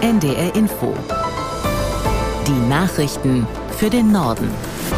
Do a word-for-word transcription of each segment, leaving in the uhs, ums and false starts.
N D R Info. Die Nachrichten für den Norden.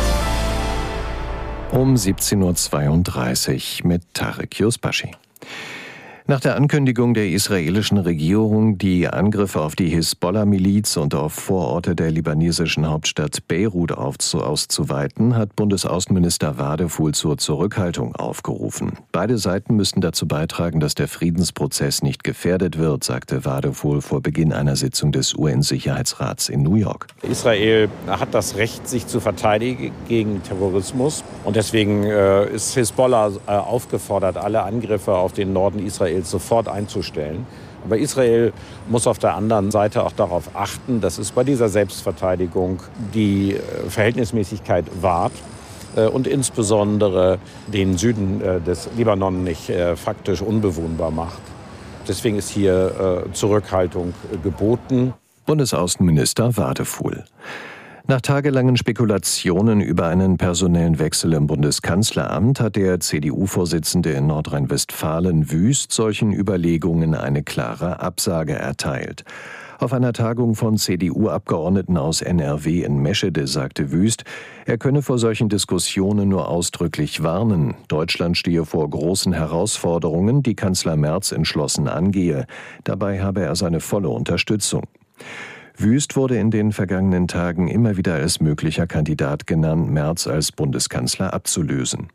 Um siebzehn Uhr zweiunddreißig mit Tarek Yusbashi. Nach der Ankündigung der israelischen Regierung, die Angriffe auf die Hisbollah-Miliz und auf Vororte der libanesischen Hauptstadt Beirut auszuweiten, hat Bundesaußenminister Wadefuhl zur Zurückhaltung aufgerufen. Beide Seiten müssten dazu beitragen, dass der Friedensprozess nicht gefährdet wird, sagte Wadefuhl vor Beginn einer Sitzung des U N-Sicherheitsrats in New York. Israel hat das Recht, sich zu verteidigen gegen Terrorismus. Und deswegen äh, ist Hisbollah äh, aufgefordert, alle Angriffe auf den Norden Israels sofort einzustellen. Aber Israel muss auf der anderen Seite auch darauf achten, dass es bei dieser Selbstverteidigung die Verhältnismäßigkeit wahrt und insbesondere den Süden des Libanon nicht faktisch unbewohnbar macht. Deswegen ist hier Zurückhaltung geboten. Bundesaußenminister Wadefuhl. Nach tagelangen Spekulationen über einen personellen Wechsel im Bundeskanzleramt hat der C D U-Vorsitzende in Nordrhein-Westfalen Wüst solchen Überlegungen eine klare Absage erteilt. Auf einer Tagung von C D U-Abgeordneten aus N R W in Meschede sagte Wüst, er könne vor solchen Diskussionen nur ausdrücklich warnen. Deutschland stehe vor großen Herausforderungen, die Kanzler Merz entschlossen angehe. Dabei habe er seine volle Unterstützung. Wüst wurde in den vergangenen Tagen immer wieder als möglicher Kandidat genannt, Merz als Bundeskanzler abzulösen.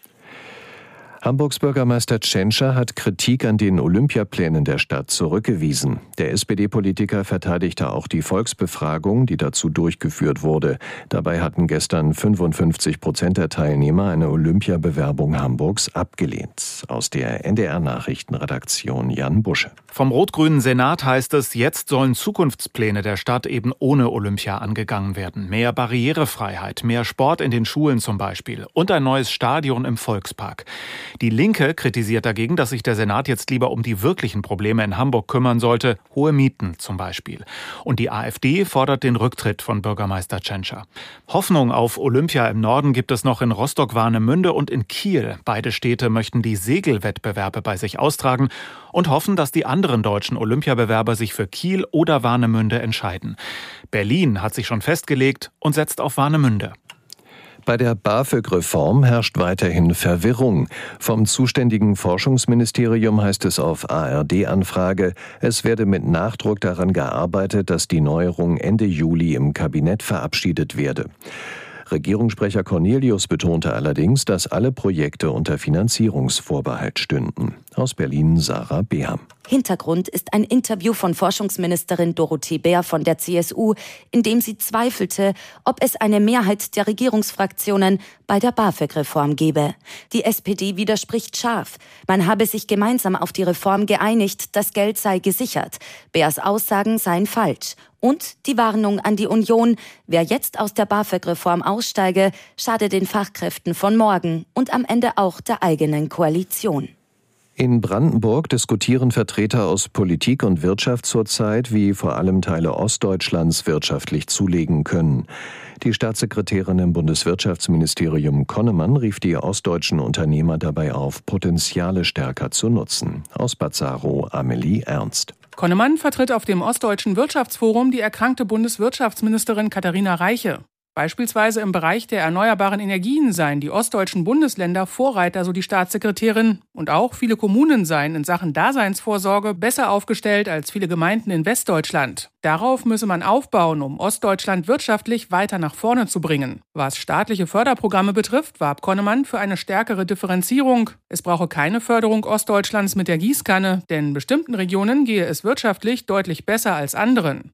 Hamburgs Bürgermeister Tschentscher hat Kritik an den Olympiaplänen der Stadt zurückgewiesen. Der S P D-Politiker verteidigte auch die Volksbefragung, die dazu durchgeführt wurde. Dabei hatten gestern fünfundfünfzig Prozent der Teilnehmer eine Olympiabewerbung Hamburgs abgelehnt. Aus der N D R-Nachrichtenredaktion Jan Busche. Vom rot-grünen Senat heißt es, jetzt sollen Zukunftspläne der Stadt eben ohne Olympia angegangen werden. Mehr Barrierefreiheit, mehr Sport in den Schulen zum Beispiel und ein neues Stadion im Volkspark. Die Linke kritisiert dagegen, dass sich der Senat jetzt lieber um die wirklichen Probleme in Hamburg kümmern sollte, hohe Mieten zum Beispiel. Und die AfD fordert den Rücktritt von Bürgermeister Tschentscher. Hoffnung auf Olympia im Norden gibt es noch in Rostock-Warnemünde und in Kiel. Beide Städte möchten die Segelwettbewerbe bei sich austragen und hoffen, dass die anderen deutschen Olympiabewerber sich für Kiel oder Warnemünde entscheiden. Berlin hat sich schon festgelegt und setzt auf Warnemünde. Bei der BAföG-Reform herrscht weiterhin Verwirrung. Vom zuständigen Forschungsministerium heißt es auf A R D-Anfrage, es werde mit Nachdruck daran gearbeitet, dass die Neuerung Ende Juli im Kabinett verabschiedet werde. Regierungssprecher Cornelius betonte allerdings, dass alle Projekte unter Finanzierungsvorbehalt stünden. Aus Berlin Sarah Beham. Hintergrund ist ein Interview von Forschungsministerin Dorothee Bär von der C S U, in dem sie zweifelte, ob es eine Mehrheit der Regierungsfraktionen bei der BAföG-Reform gebe. Die S P D widerspricht scharf. Man habe sich gemeinsam auf die Reform geeinigt, das Geld sei gesichert. Bärs Aussagen seien falsch. Und die Warnung an die Union, wer jetzt aus der BAföG-Reform aussteige, schade den Fachkräften von morgen und am Ende auch der eigenen Koalition. In Brandenburg diskutieren Vertreter aus Politik und Wirtschaft zurzeit, wie vor allem Teile Ostdeutschlands wirtschaftlich zulegen können. Die Staatssekretärin im Bundeswirtschaftsministerium Konnemann rief die ostdeutschen Unternehmer dabei auf, Potenziale stärker zu nutzen. Aus Bad Saro Amelie Ernst. Konnemann vertritt auf dem Ostdeutschen Wirtschaftsforum die erkrankte Bundeswirtschaftsministerin Katharina Reiche. Beispielsweise im Bereich der erneuerbaren Energien seien die ostdeutschen Bundesländer Vorreiter, so die Staatssekretärin. Und auch viele Kommunen seien in Sachen Daseinsvorsorge besser aufgestellt als viele Gemeinden in Westdeutschland. Darauf müsse man aufbauen, um Ostdeutschland wirtschaftlich weiter nach vorne zu bringen. Was staatliche Förderprogramme betrifft, warb Konnemann für eine stärkere Differenzierung. Es brauche keine Förderung Ostdeutschlands mit der Gießkanne, denn bestimmten Regionen gehe es wirtschaftlich deutlich besser als anderen.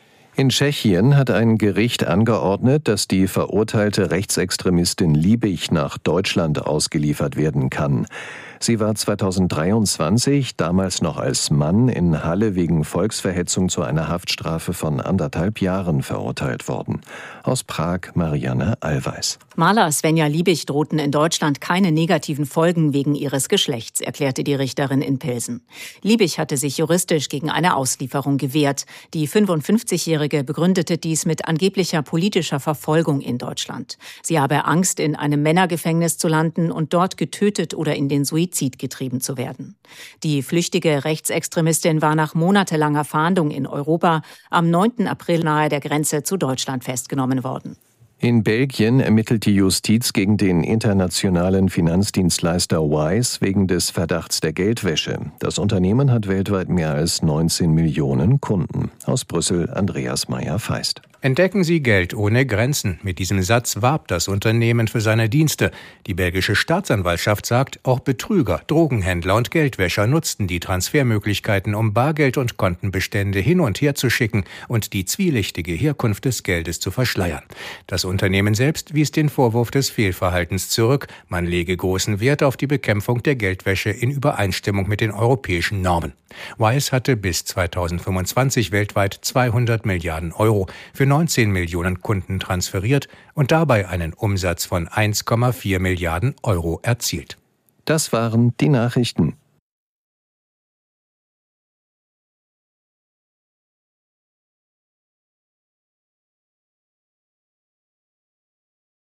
In Tschechien hat ein Gericht angeordnet, dass die verurteilte Rechtsextremistin Liebig nach Deutschland ausgeliefert werden kann. Sie war zweitausenddreiundzwanzig, damals noch als Mann, in Halle wegen Volksverhetzung zu einer Haftstrafe von anderthalb Jahren verurteilt worden. Aus Prag Marianne Allweis. Maler Svenja Liebig drohten in Deutschland keine negativen Folgen wegen ihres Geschlechts, erklärte die Richterin in Pilsen. Liebig hatte sich juristisch gegen eine Auslieferung gewehrt. Die fünfundfünfzigjährige begründete dies mit angeblicher politischer Verfolgung in Deutschland. Sie habe Angst, in einem Männergefängnis zu landen und dort getötet oder in den Suizid Suizid getrieben zu werden. Die flüchtige Rechtsextremistin war nach monatelanger Fahndung in Europa am neunten April nahe der Grenze zu Deutschland festgenommen worden. In Belgien ermittelt die Justiz gegen den internationalen Finanzdienstleister Wise wegen des Verdachts der Geldwäsche. Das Unternehmen hat weltweit mehr als neunzehn Millionen Kunden. Aus Brüssel Andreas Meyer-Feist. Entdecken Sie Geld ohne Grenzen. Mit diesem Satz warb das Unternehmen für seine Dienste. Die belgische Staatsanwaltschaft sagt, auch Betrüger, Drogenhändler und Geldwäscher nutzten die Transfermöglichkeiten, um Bargeld und Kontenbestände hin und her zu schicken und die zwielichtige Herkunft des Geldes zu verschleiern. Das Unternehmen selbst wies den Vorwurf des Fehlverhaltens zurück. Man lege großen Wert auf die Bekämpfung der Geldwäsche in Übereinstimmung mit den europäischen Normen. Wise hatte bis zweitausendfünfundzwanzig weltweit zweihundert Milliarden Euro für neunzehn Millionen Kunden transferiert und dabei einen Umsatz von eins Komma vier Milliarden Euro erzielt. Das waren die Nachrichten.